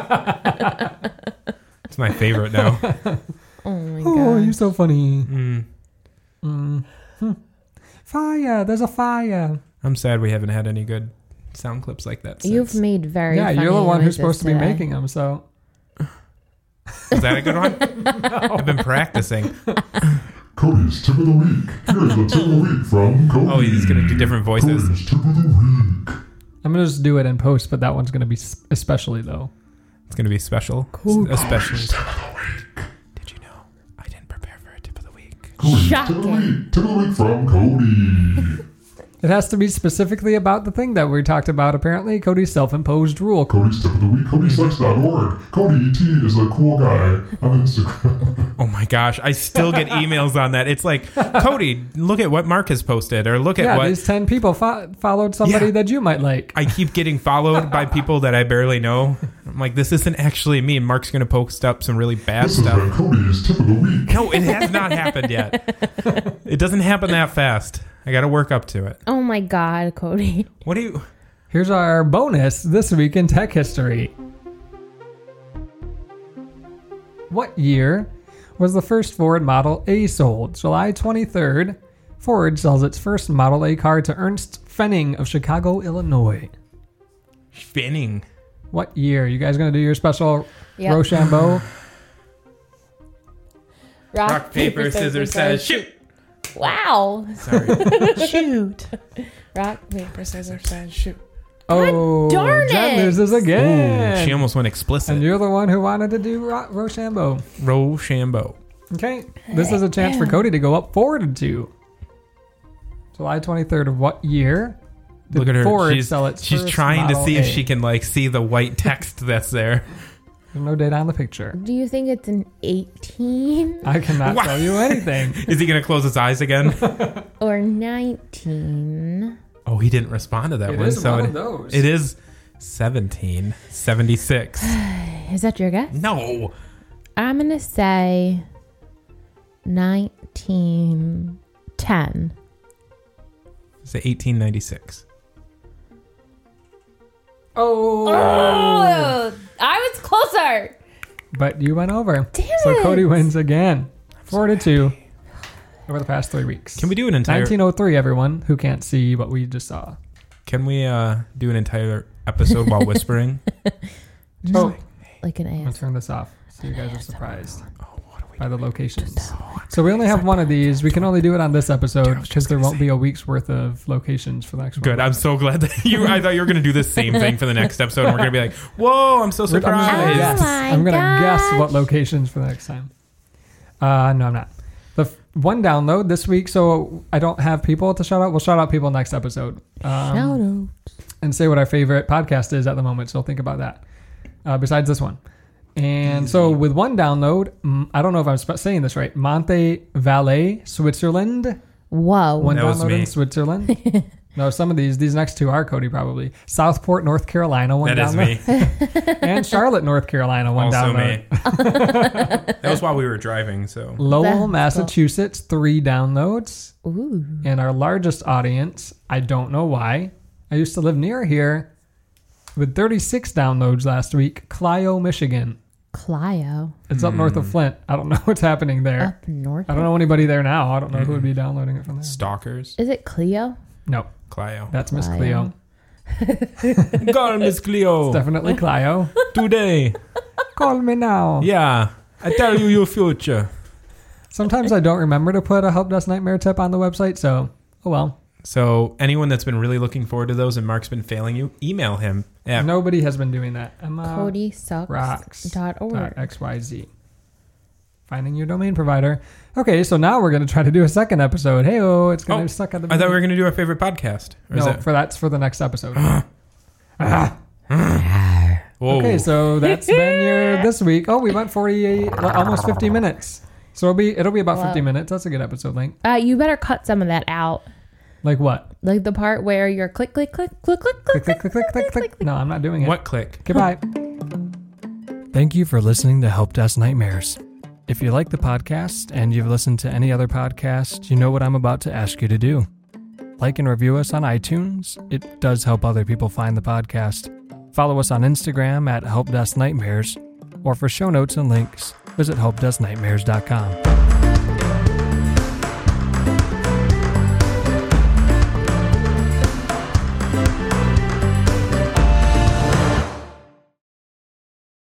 It's my favorite now. Oh my Oh, god! you're so funny. Mm. Mm. Hmm. Fire. There's a fire. I'm sad we haven't had any good sound clips like that since. You've made very Yeah, funny you're the one who's noises supposed to be today. making them, so. Is that a good one? I've been practicing. Cody's tip of the week. Here's the tip of the week from Cody. Oh, he's going to do different voices. Cody's tip of the week. I'm going to just do it in post, but that one's going to be s- especially, though. It's going to be special. Cool. Especially. Tip of the week. Did you know I didn't prepare for a tip of the week? Cody's tip of the Shocking. week. Tip of the week from Cody. It has to be specifically about the thing that we talked about, apparently. Cody's self-imposed rule. Cody's tip of the week. Cody sucks dot org. Cody T is a cool guy on Instagram. Oh my gosh, I still get emails on that. It's like, Cody, look at what Mark has posted, or look at Yeah, what these ten people fo- followed somebody Yeah. that you might like. I keep getting followed by people that I barely know. I'm like, this isn't actually me. Mark's going to post up some really bad This has stuff. been Cody's tip of the week. No, it has not happened yet. It doesn't happen that fast. I got to work up to it. Oh my god, Cody! What do you? Here's our bonus this week in tech history. What year was the first Ford Model A sold? July twenty-third. Ford sells its first Model A car to Ernst Fenning of Chicago, Illinois. Spinning. What year? You guys going to do your special Yep. Rochambeau? Rock, Rock, paper, scissors, says shoot. Wow! Sorry. Shoot. Rock, paper, scissors, says shoot. Oh, darn Jen it. loses Ooh, again. she almost went explicit. And you're the one who wanted to do Ro- Rochambeau. Rochambeau. Okay, this is a chance for Cody to go up four to two. July twenty-third of what year did Look at her. Ford she's sell its she's first trying to Model see if A? she can like see the white text that's there. There's no data on the picture. Do you think it's an eighteen I cannot What? tell you anything. Is he going to close his eyes again? or nineteen? Oh, he didn't respond to that It one. is so one it, of those. it is seventeen seventy-six. Is that your guess? No. I'm gonna say nineteen ten. Say eighteen ninety-six. Oh, Oh, I was closer. but you went over. Damn So it. Cody wins again. Four to two. over the past three weeks. Can we do an entire? nineteen oh three, everyone who can't see what we just saw. Can we uh, do an entire episode while whispering? Oh, Like an I'm going ass. to turn this off so you guys are surprised Oh, what are we by the doing? locations. So we only have one of these. We can only do it on this episode because there won't be a week's worth of locations for the next one. Good. I'm so glad that you. I thought you were going to do the same thing for the next episode, and we're going to be like, "Whoa, I'm so I'm just gonna surprised." guess. my I'm gonna guess gosh. what locations for the next time. Uh, no, I'm not. The f- one download this week, so I don't have people to shout out. We'll shout out people next episode. Um, Shout out. and say what our favorite podcast is at the moment. So think about that. Uh, besides this one. And so with one download, mm, I don't know if I'm sp- saying this right. Monte Valais, Switzerland. Whoa. One That was download me. in Switzerland. No, some of these, these next two are Cody probably. Southport, North Carolina, one That is download. me. And Charlotte, North Carolina, one Also download. me. That was while we were driving. So Lowell, That's cool. Massachusetts, three downloads. Ooh. And our largest audience, I don't know why. I used to live near here with thirty-six downloads last week. Clio, Michigan. Clio. It's up north of Flint. I don't know what's happening there. Up north. I don't know anybody there now. I don't know who would be downloading it from there. stalkers, Is it Clio? No, Clio. that's Miss Clio. Cleo. Call Miss Cleo Definitely Clio. today. Call me now. Yeah, I tell you your future. Sometimes I don't remember to put a Help Desk Nightmare tip on the website, so oh well. So anyone that's been really looking forward to those and Mark's been failing you, email him. Yeah. Nobody has been doing that. Emma Cody Sucks. Rocks. Dot org. dot X Y Z. Finding your domain provider. Okay, so now we're going to try to do a second episode. Hey, oh, it's going to Oh, suck at the I thought we were beginning. going to do our favorite podcast. Or is No, that- for that's for the next episode. Whoa. Okay, so that's been your this week. Oh, we went forty-eight, almost fifty minutes. So it'll be it'll be about Wow. fifty minutes. That's a good episode length. Uh, you better cut some of that out. Like what? Like the part where you're click, click, click, click, click, Click, click, click, click, click, click, click. No, I'm not doing it. What click? Goodbye. Thank you for listening to Help Desk Nightmares. If you like the podcast and you've listened to any other podcast, you know what I'm about to ask you to do. Like and review us on iTunes. It does help other people find the podcast. Follow us on Instagram at Help Desk Nightmares, or for show notes and links, visit help desk nightmares dot com.